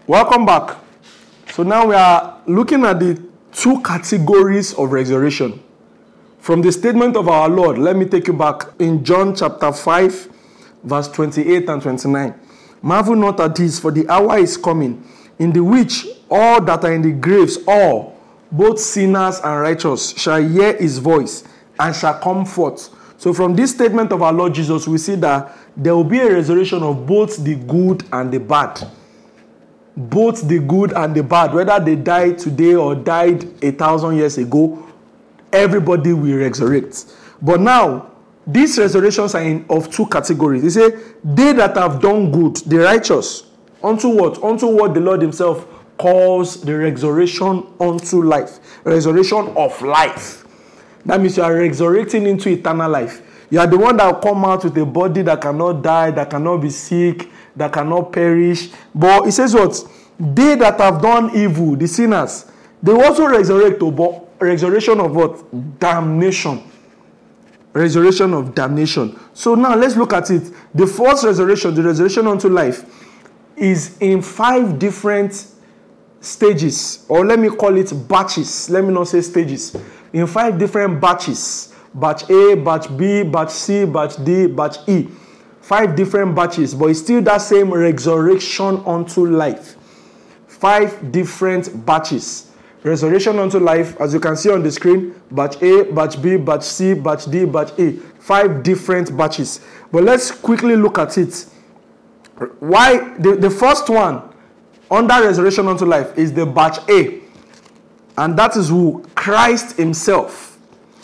Welcome back. So now we are looking at the two categories of resurrection. From the statement of our Lord, let me take you back in John chapter 5, verse 28 and 29. Marvel not at this, for the hour is coming, in the which all that are in the graves, all, both sinners and righteous, shall hear his voice and shall come forth. So from this statement of our Lord Jesus, we see that there will be a resurrection of both the good and the bad. Both the good and the bad, whether they died today or died 1,000 years ago, everybody will resurrect. But now, these resurrections are of two categories. They say, they that have done good, the righteous, unto what? Unto what the Lord himself calls the resurrection unto life. Resurrection of life. That means you are resurrecting into eternal life. You are the one that will come out with a body that cannot die, that cannot be sick, that cannot perish. But it says what? They that have done evil, the sinners, they also resurrect, but resurrection of what? Damnation. Resurrection of damnation. So now let's look at it. The first resurrection, the resurrection unto life, is in 5 different stages, or let me call it batches. Let me not say stages. In 5 different batches. Batch A, batch B, batch C, batch D, batch E. 5 different batches, but it's still that same resurrection unto life. 5 different batches. Resurrection unto life, as you can see on the screen, batch A, batch B, batch C, batch D, batch E. 5 different batches. But let's quickly look at it. Why the first one under resurrection unto life is the batch A. And that is who? Christ himself.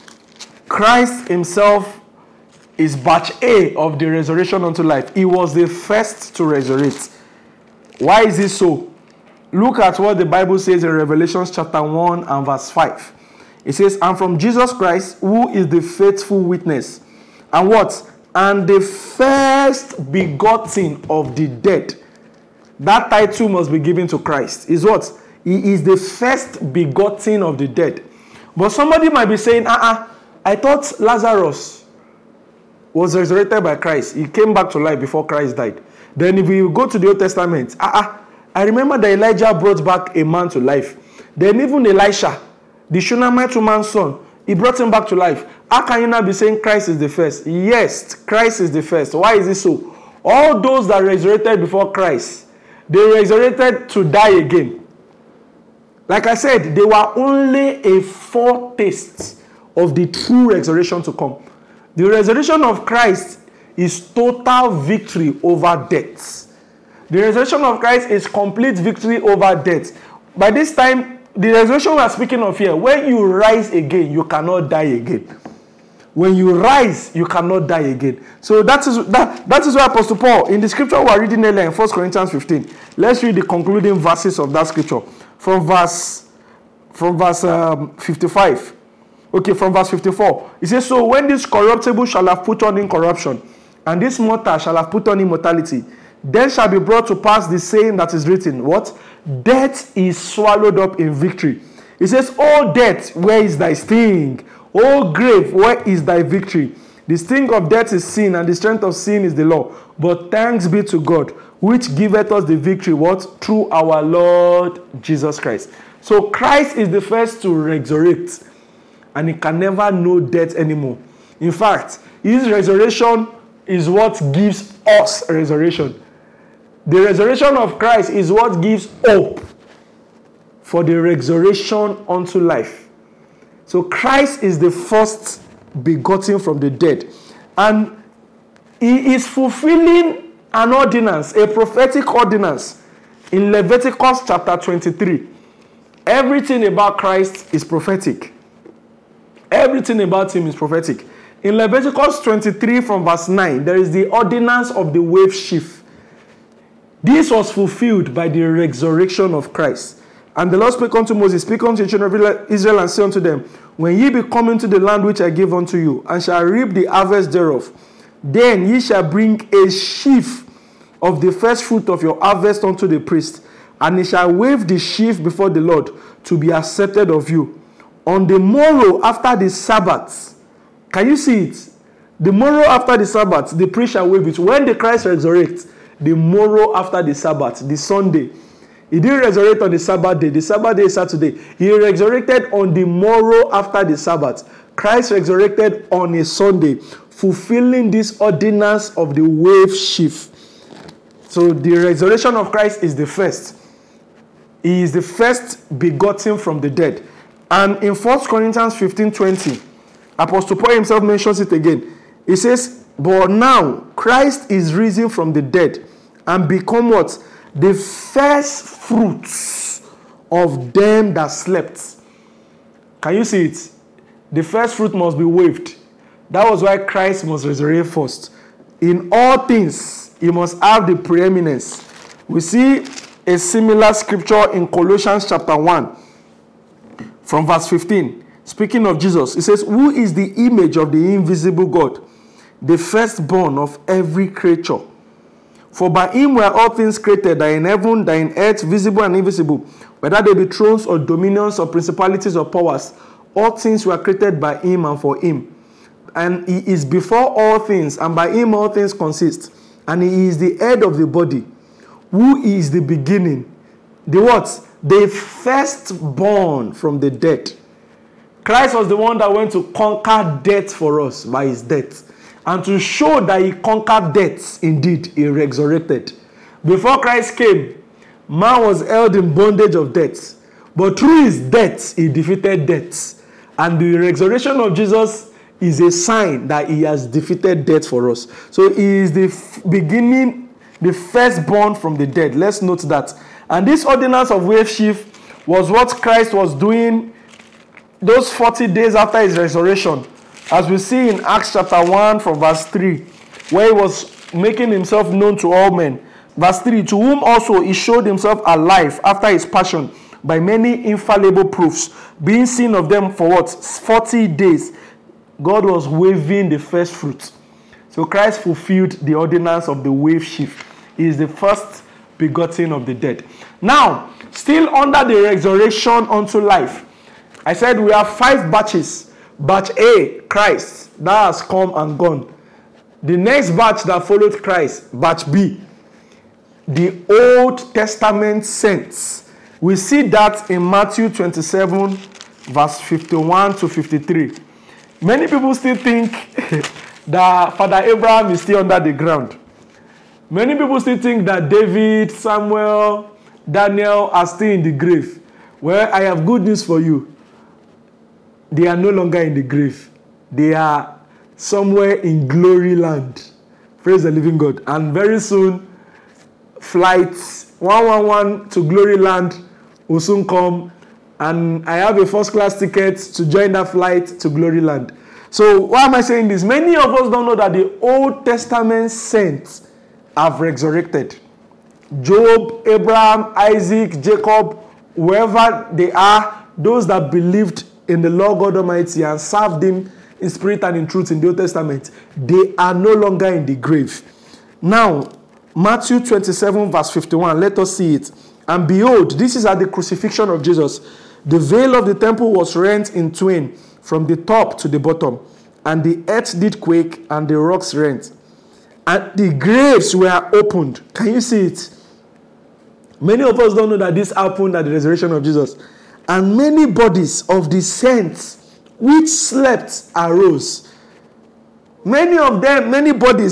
Christ himself is batch A of the resurrection unto life. He was the first to resurrect. Why is it so? Look at what the Bible says in Revelation chapter 1 and verse 5. It says, and from Jesus Christ, who is the faithful witness, and what? And the first begotten of the dead. That title must be given to Christ. Is what? He is the first begotten of the dead. But somebody might be saying, I thought Lazarus was resurrected by Christ. He came back to life before Christ died. Then if we go to the Old Testament, I remember that Elijah brought back a man to life. Then even Elisha, the Shunammite woman's son, he brought him back to life. How can you not be saying Christ is the first? Yes, Christ is the first. Why is it so? All those that resurrected before Christ, they resurrected to die again. Like I said, they were only a foretaste of the true resurrection to come. The resurrection of Christ is total victory over death. The resurrection of Christ is complete victory over death. By this time, the resurrection we are speaking of here, when you rise again, you cannot die again. When you rise, you cannot die again. So that is why Apostle Paul, in the scripture we are reading earlier in 1 Corinthians 15, let's read the concluding verses of that scripture. From verse 55. Okay, from verse 54. It says, so when this corruptible shall have put on incorruption, and this mortal shall have put on immortality, then shall be brought to pass the saying that is written. What? Death is swallowed up in victory. It says, O death, where is thy sting? O grave, where is thy victory? The sting of death is sin, and the strength of sin is the law. But thanks be to God, which giveth us the victory, what? Through our Lord Jesus Christ. So Christ is the first to resurrect, and he can never know death anymore. In fact, his resurrection is what gives us resurrection. The resurrection of Christ is what gives hope for the resurrection unto life. So Christ is the first begotten from the dead. And he is fulfilling an ordinance, a prophetic ordinance in Leviticus chapter 23. Everything about Christ is prophetic. Everything about him is prophetic. In Leviticus 23 from verse 9, there is the ordinance of the wave sheaf. This was fulfilled by the resurrection of Christ. And the Lord spake unto Moses, speak unto the children of Israel, and say unto them, when ye be come into the land which I give unto you, and shall reap the harvest thereof, then ye shall bring a sheaf of the first fruit of your harvest unto the priest, and he shall wave the sheaf before the Lord to be accepted of you. On the morrow after the Sabbath, can you see it? The morrow after the Sabbath, the priest shall wave it. When the Christ resurrects, the morrow after the Sabbath, the Sunday, He didn't resurrect on the Sabbath day. The Sabbath day is Saturday. He resurrected on the morrow after the Sabbath. Christ resurrected on a Sunday, fulfilling this ordinance of the wave sheaf. So the resurrection of Christ is the first. He is the first begotten from the dead. And in 1 Corinthians 15:20, Apostle Paul himself mentions it again. He says, but now Christ is risen from the dead and become what? The first fruits of them that slept. Can you see it? The first fruit must be waved. That was why Christ must resurrect first. In all things, he must have the preeminence. We see a similar scripture in Colossians chapter 1 from verse 15. Speaking of Jesus, it says, who is the image of the invisible God, the firstborn of every creature? For by him were all things created, that in heaven, that in earth, visible and invisible, whether they be thrones or dominions or principalities or powers, all things were created by him and for him. And he is before all things, and by him all things consist. And he is the head of the body, who is the beginning. The what? The firstborn from the dead. Christ was the one that went to conquer death for us by his death. And to show that he conquered death, indeed, he resurrected. Before Christ came, man was held in bondage of death. But through his death, he defeated death. And the resurrection of Jesus is a sign that he has defeated death for us. So he is the beginning, the firstborn from the dead. Let's note that. And this ordinance of wave sheaf was what Christ was doing those 40 days after his resurrection. As we see in Acts chapter 1 from verse 3, where he was making himself known to all men. Verse 3, to whom also he showed himself alive after his passion by many infallible proofs, being seen of them for what? 40 days. God was waving the first fruit. So Christ fulfilled the ordinance of the wave sheaf. He is the first begotten of the dead. Now, still under the resurrection unto life, I said we have 5 batches. Batch A, Christ, that has come and gone. The next batch that followed Christ, batch B, the Old Testament saints. We see that in Matthew 27, verse 51 to 53. Many people still think that Father Abraham is still under the ground. Many people still think that David, Samuel, Daniel are still in the grave. Well, I have good news for you. They are no longer in the grave. They are somewhere in glory land. Praise the living God. And very soon, flight 111 to glory land will soon come. And I have a first class ticket to join that flight to glory land. So why am I saying this? Many of us don't know that the Old Testament saints have resurrected. Job, Abraham, Isaac, Jacob, whoever they are, those that believed in the Lord God Almighty and served him in spirit and in truth in the Old Testament, they are no longer in the grave. Now, Matthew 27 verse 51, let us see it. And behold, this is at the crucifixion of Jesus. The veil of the temple was rent in twain from the top to the bottom, and the earth did quake, and the rocks rent, and the graves were opened. Can you see it? Many of us don't know that this happened at the resurrection of Jesus. And many bodies of the saints which slept arose. Many of them, many bodies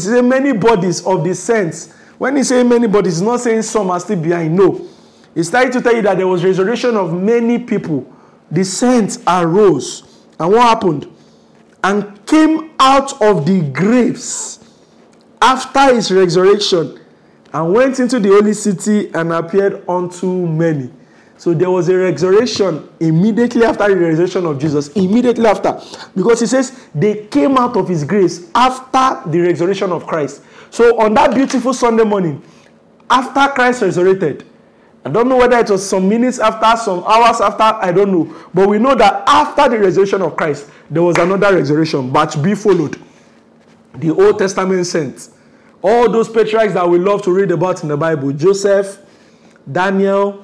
of the saints. When he says many bodies, he's not saying some are still behind. No. He's trying to tell you that there was resurrection of many people. The saints arose. And what happened? And came out of the graves after his resurrection and went into the holy city and appeared unto many. So there was a resurrection immediately after the resurrection of Jesus. Immediately after. Because he says they came out of his graves after the resurrection of Christ. So on that beautiful Sunday morning, after Christ resurrected, I don't know whether it was some minutes after, some hours after, I don't know. But we know that after the resurrection of Christ, there was another resurrection. Batch B followed. The Old Testament saints. All those patriarchs that we love to read about in the Bible. Joseph, Daniel,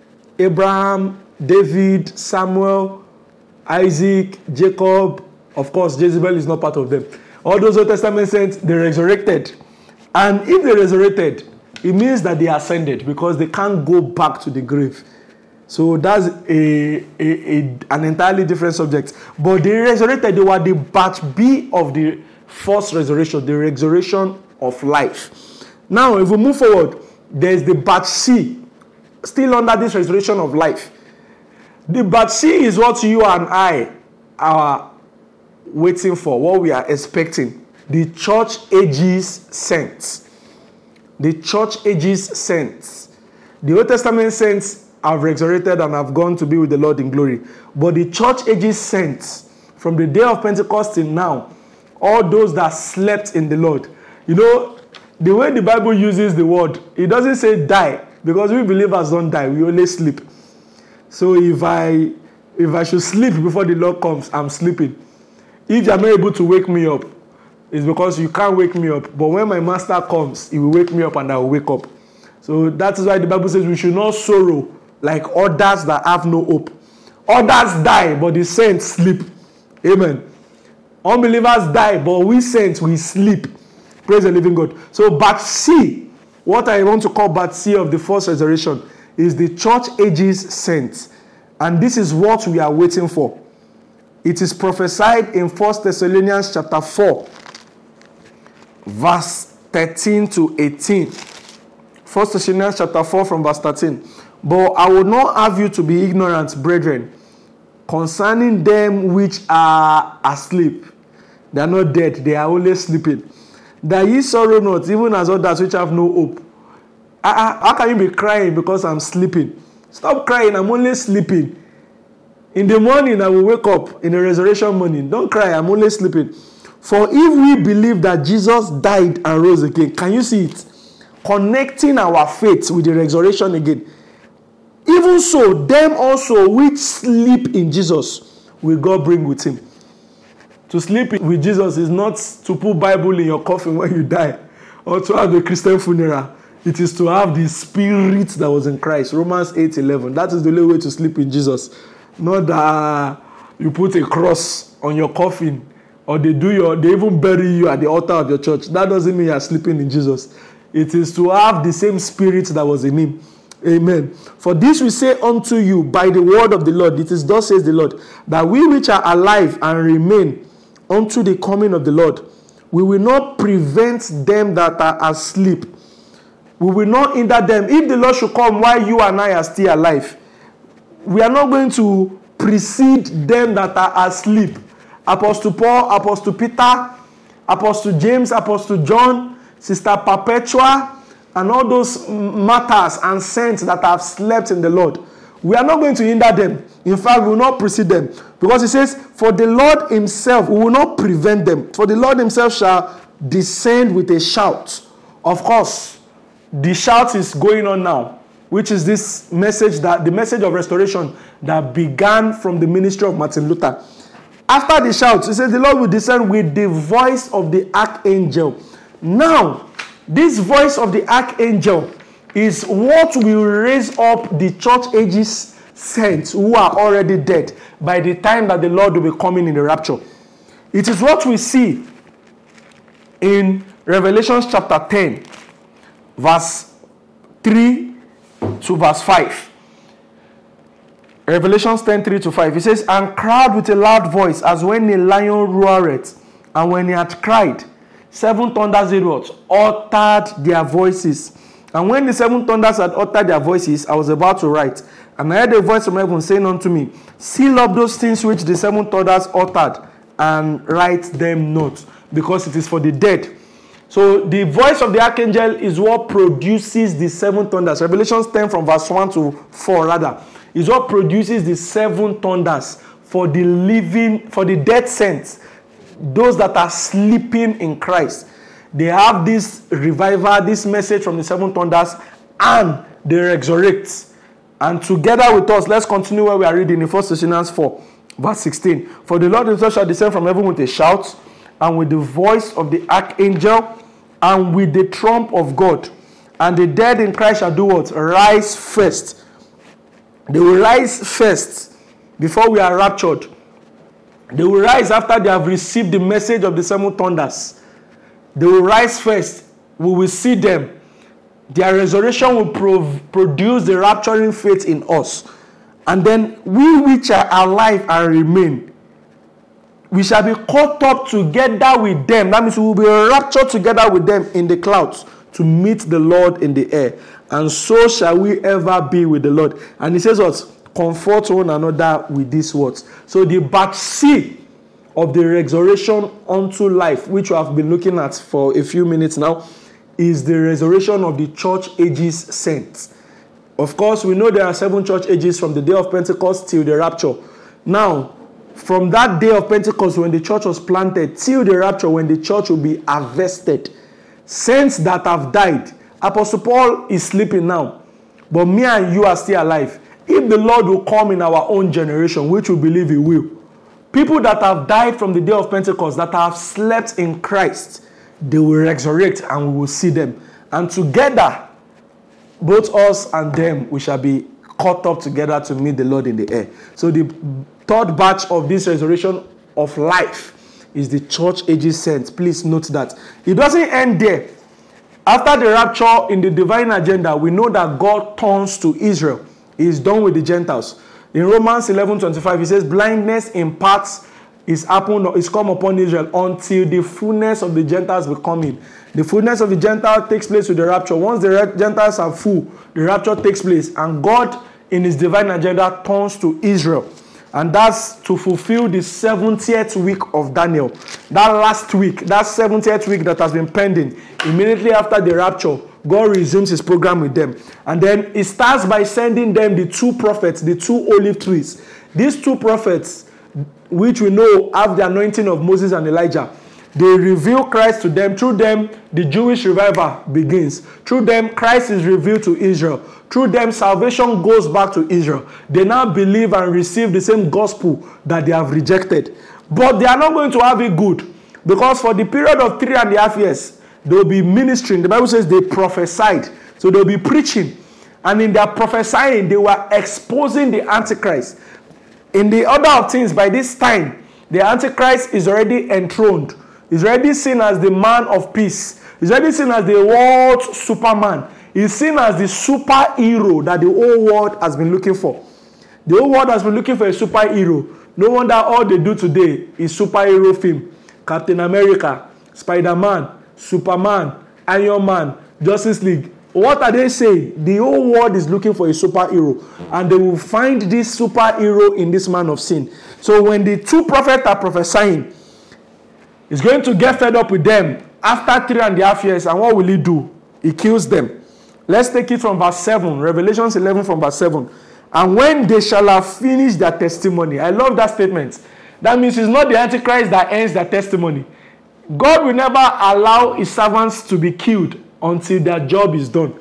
Abraham, David, Samuel, Isaac, Jacob. Of course, Jezebel is not part of them. All those Old Testament saints, they resurrected. And if they resurrected, It means that they ascended because they can't go back to the grave. So that's an entirely different subject. But they resurrected. They were the batch B of the first resurrection, the resurrection of life. Now, if we move forward, there's the batch C, still under this resurrection of life. The batch C is what you and I are waiting for, what we are expecting. The church ages saints. The church ages saints. The Old Testament saints have resurrected and have gone to be with the Lord in glory. But the church ages saints, from the day of Pentecost till now, all those that slept in the Lord. You know, the way the Bible uses the word, it doesn't say die, because we believers don't die, we only sleep. So if I should sleep before the Lord comes, I'm sleeping. If you are not able to wake me up, it's because you can't wake me up. But when my master comes, he will wake me up and I will wake up. So that is why the Bible says we should not sorrow like others that have no hope. Others die, but the saints sleep. Amen. Unbelievers die, but we saints, we sleep. Praise the living God. So batch C, what I want to call batch C of the first resurrection, is the church ages saints. And this is what we are waiting for. It is prophesied in 1 Thessalonians chapter 4, verse 13 to 18. 1 Thessalonians chapter 4 from verse 13. But I will not have you to be ignorant, brethren, concerning them which are asleep. They are not dead, they are only sleeping. That ye sorrow not, even as others which have no hope. How can you be crying because I'm sleeping? Stop crying, I'm only sleeping. In the morning, I will wake up in the resurrection morning. Don't cry, I'm only sleeping. For if we believe that Jesus died and rose again, can you see it? Connecting our faith with the resurrection again. Even so, them also which sleep in Jesus will God bring with him. To sleep with Jesus is not to put Bible in your coffin when you die or to have a Christian funeral. It is to have the spirit that was in Christ. Romans 8:11. That is the only way to sleep in Jesus. Not that you put a cross on your coffin or they even bury you at the altar of your church. That doesn't mean you are sleeping in Jesus. It is to have the same spirit that was in him. Amen. For this we say unto you by the word of the Lord. It is thus says the Lord, that we which are alive and remain unto the coming of the Lord, we will not prevent them that are asleep. We will not hinder them. If the Lord should come while you and I are still alive, we are not going to precede them that are asleep. Apostle Paul, Apostle Peter, Apostle James, Apostle John, Sister Perpetua, and all those martyrs and saints that have slept in the Lord. We are not going to hinder them. In fact, we will not precede them. Because it says, for the Lord himself, we will not prevent them. For the Lord himself shall descend with a shout. Of course, the shout is going on now, which is this message, that the message of restoration that began from the ministry of Martin Luther. After the shout, it says the Lord will descend with the voice of the archangel. Now, this voice of the archangel is what will raise up the church ages saints who are already dead by the time that the Lord will be coming in the rapture. It is what we see in Revelation chapter 10, verse 3 to verse 5. Revelation 10, 3 to 5. It says, and cried with a loud voice, as when a lion roareth, and when he had cried, 7 thunders uttered their voices. And when the 7 thunders had uttered their voices, I was about to write. And I heard a voice from heaven saying unto me, seal up those things which the 7 thunders uttered, and write them not, because it is for the dead. So the voice of the archangel is what produces the 7 thunders. Revelation 10 from verse 1 to 4 rather, is what produces the 7 thunders for the living, for the dead saints, those that are sleeping in Christ. They have this revival, this message from the 7 thunders, and they resurrect. And together with us, let's continue where we are reading in 1 Thessalonians 4, verse 16. For the Lord himself shall descend from heaven with a shout, and with the voice of the archangel, and with the trump of God. And the dead in Christ shall do what? Rise first. They will rise first before we are raptured. They will rise after they have received the message of the 7 thunders. They will rise first. We will see them. Their resurrection will produce the rapturing faith in us. And then we which are alive and remain, we shall be caught up together with them. That means we will be raptured together with them in the clouds to meet the Lord in the air. And so shall we ever be with the Lord. And he says what? Comfort one another with these words. So the batch C of the resurrection unto life, which we have been looking at for a few minutes now, is the resurrection of the church ages saints. Of course, we know there are 7 church ages from the day of Pentecost till the rapture. Now, from that day of Pentecost when the church was planted till the rapture when the church will be harvested, saints that have died. Apostle Paul is sleeping now, but me and you are still alive. If the Lord will come in our own generation, which we believe he will, people that have died from the day of Pentecost, that have slept in Christ, they will resurrect and we will see them. And together, both us and them, we shall be caught up together to meet the Lord in the air. So the third batch of this resurrection of life is the church ages saints. Please note that. It doesn't end there. After the rapture in the divine agenda, we know that God turns to Israel. He is done with the Gentiles. In Romans 11:25, he says, blindness in parts is come upon Israel until the fullness of the Gentiles will come in. The fullness of the Gentiles takes place with the rapture. Once the Gentiles are full, the rapture takes place. And God, in his divine agenda, turns to Israel. And that's to fulfill the 70th week of Daniel. That last week, that 70th week that has been pending, immediately after the rapture, God resumes his program with them. And then he starts by sending them the 2 prophets, the 2 olive trees. These 2 prophets, which we know have the anointing of Moses and Elijah, they reveal Christ to them. Through them, the Jewish revival begins. Through them, Christ is revealed to Israel. Through them, salvation goes back to Israel. They now believe and receive the same gospel that they have rejected. But they are not going to have it good, because for the period of 3.5 years, they will be ministering. The Bible says they prophesied. So they will be preaching. And in their prophesying, they were exposing the Antichrist. In the order of things, by this time, the Antichrist is already enthroned. He's already seen as the man of peace. He's already seen as the world's Superman. He's seen as the superhero that the whole world has been looking for. The whole world has been looking for a superhero. No wonder all they do today is superhero film. Captain America, Spider-Man, Superman, Iron Man, Justice League. What are they saying? The whole world is looking for a superhero. And they will find this superhero in this man of sin. So when the 2 prophets are prophesying, he's going to get fed up with them after 3.5 years. And what will he do? He kills them. Let's take it from verse 7. Revelation 11 from verse 7. And when they shall have finished their testimony. I love that statement. That means it's not the Antichrist that ends their testimony. God will never allow his servants to be killed until their job is done.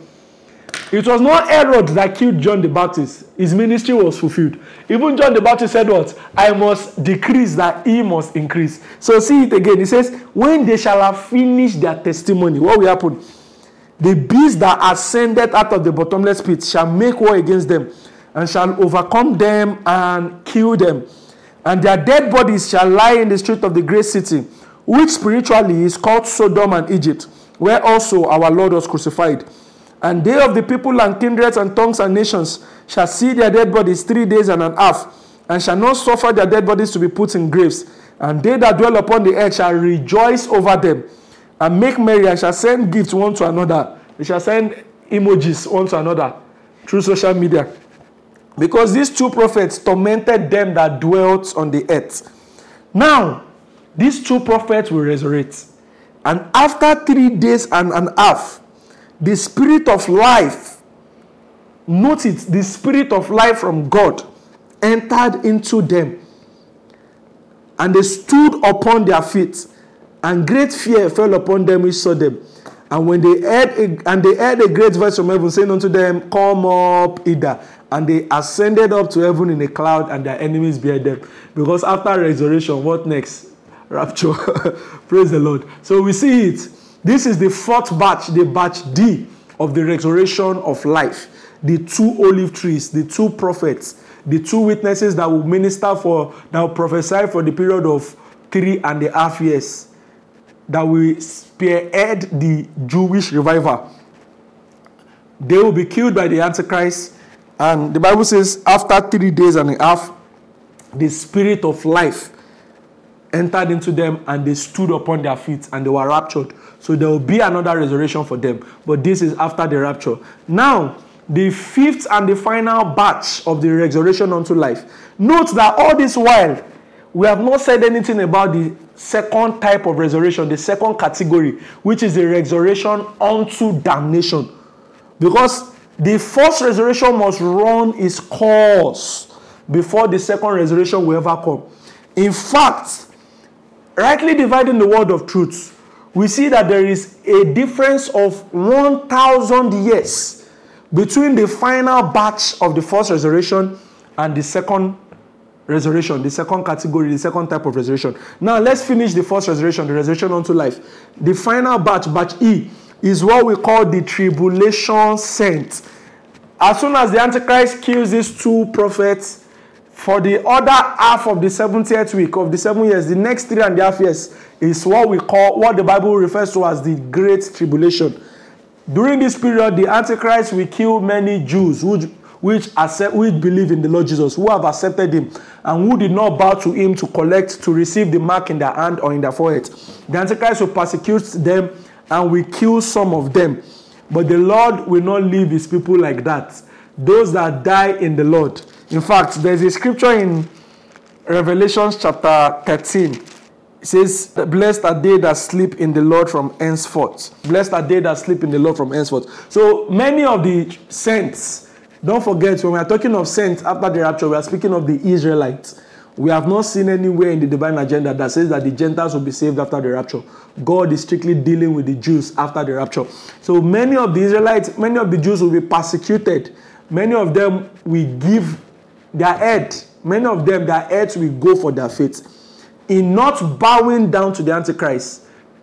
It was not Herod that killed John the Baptist. His ministry was fulfilled. Even John the Baptist said what? I must decrease that he must increase. So see it again. He says, when they shall have finished their testimony, what will happen? The beast that ascended out of the bottomless pit shall make war against them, and shall overcome them and kill them. And their dead bodies shall lie in the street of the great city, which spiritually is called Sodom and Egypt, where also our Lord was crucified. And they of the people and kindreds and tongues and nations shall see their dead bodies 3 days and a half, and shall not suffer their dead bodies to be put in graves. And they that dwell upon the earth shall rejoice over them, and make merry, and shall send gifts one to another. They shall send emojis one to another through social media. Because these 2 prophets tormented them that dwelt on the earth. Now, these 2 prophets will resurrect. And after 3 days and a half, the spirit of life, note it, the spirit of life from God entered into them. And they stood upon their feet, and great fear fell upon them which saw them. And when they heard a great voice from heaven saying unto them, come up hither. And they ascended up to heaven in a cloud, and their enemies behind them. Because after resurrection, what next? Rapture. Praise the Lord. So we see it. This is the 4th batch, the batch D of the resurrection of life. The 2 olive trees, the 2 prophets, the 2 witnesses that will minister that will prophesy for the period of 3.5 years, that will spearhead the Jewish revival. They will be killed by the Antichrist. And the Bible says, after 3 days and a half, the spirit of life entered into them and they stood upon their feet and they were raptured. So there will be another resurrection for them. But this is after the rapture. Now, the fifth and the final batch of the resurrection unto life. Note that all this while, we have not said anything about the second type of resurrection, the second category, which is the resurrection unto damnation. Because the first resurrection must run its course before the second resurrection will ever come. In fact, rightly dividing the word of truth, we see that there is a difference of 1,000 years between the final batch of the first resurrection and the second resurrection, the second category, the second type of resurrection. Now, let's finish the first resurrection, the resurrection unto life. The final batch, batch E, is what we call the tribulation saints. As soon as the Antichrist kills these two prophets, for the other half of the 70th week of the 7 years, the next 3.5 years is what we call, what the Bible refers to as the Great Tribulation. During this period, the Antichrist will kill many Jews which believe in the Lord Jesus, who have accepted him, and who did not bow to him to receive the mark in their hand or in their forehead. The Antichrist will persecute them and will kill some of them. But the Lord will not leave his people like that. Those that die in the Lord. In fact, there's a scripture in Revelation chapter 13. It says, blessed are they that sleep in the Lord from henceforth. Blessed are they that sleep in the Lord from henceforth. So many of the saints, don't forget, when we are talking of saints after the rapture, we are speaking of the Israelites. We have not seen anywhere in the divine agenda that says that the Gentiles will be saved after the rapture. God is strictly dealing with the Jews after the rapture. So many of the Israelites, many of the Jews will be persecuted. Many of them will give their head. Many of them, their heads will go for their faith. In not bowing down to the Antichrist,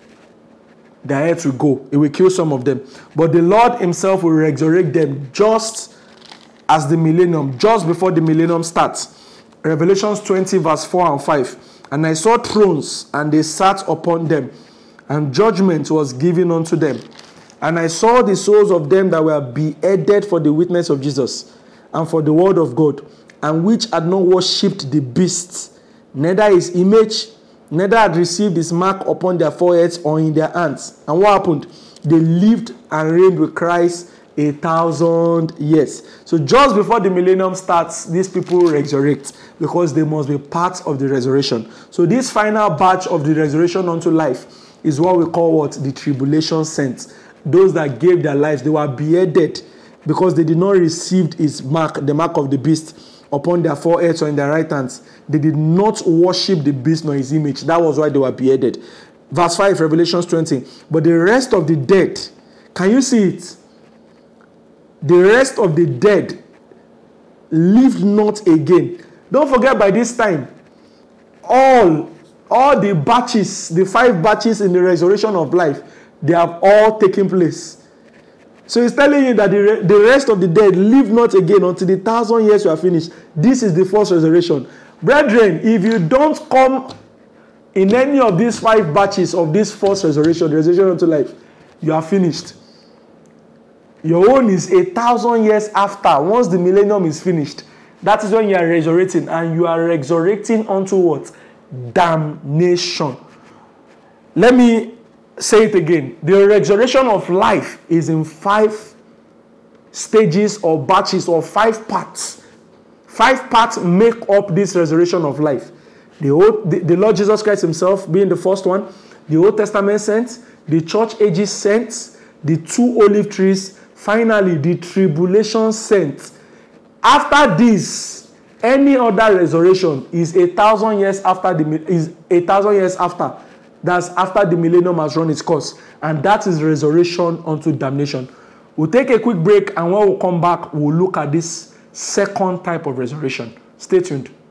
their heads will go. It will kill some of them. But the Lord himself will resurrect them just as the millennium, just before the millennium starts. Revelations 20 verse 4 and 5. And I saw thrones, and they sat upon them, and judgment was given unto them. And I saw the souls of them that were beheaded for the witness of Jesus, and for the word of God, and which had not worshipped the beast, neither his image, neither had received his mark upon their foreheads or in their hands. And what happened? They lived and reigned with Christ 1,000 years. So just before the millennium starts, these people resurrect, because they must be part of the resurrection. So this final batch of the resurrection unto life is what we call what? The tribulation saints. Those that gave their lives, they were beheaded because they did not receive his mark, the mark of the beast, upon their foreheads or in their right hands. They did not worship the beast nor his image. That was why they were beheaded. Verse 5, Revelation 20. But the rest of the dead, can you see it? The rest of the dead lived not again. Don't forget, by this time, all the batches, the 5 batches in the resurrection of life, they have all taken place. So he's telling you that the rest of the dead live not again until the 1,000 years you are finished. This is the first resurrection. Brethren, if you don't come in any of these 5 batches of this first resurrection, the resurrection unto life, you are finished. Your own is 1,000 years after, once the millennium is finished. That is when you are resurrecting, and you are resurrecting unto what? Damnation. Let me say it again. The resurrection of life is in 5 stages or batches or 5 parts. 5 parts make up this resurrection of life. The Lord Jesus Christ himself being the first one, the Old Testament saints, the church ages saints, the 2 olive trees, finally the tribulation saints. After this, any other resurrection is 1,000 years after. That's after the millennium has run its course. And that is resurrection unto damnation. We'll take a quick break, and when we come back, we'll look at this second type of resurrection. Stay tuned.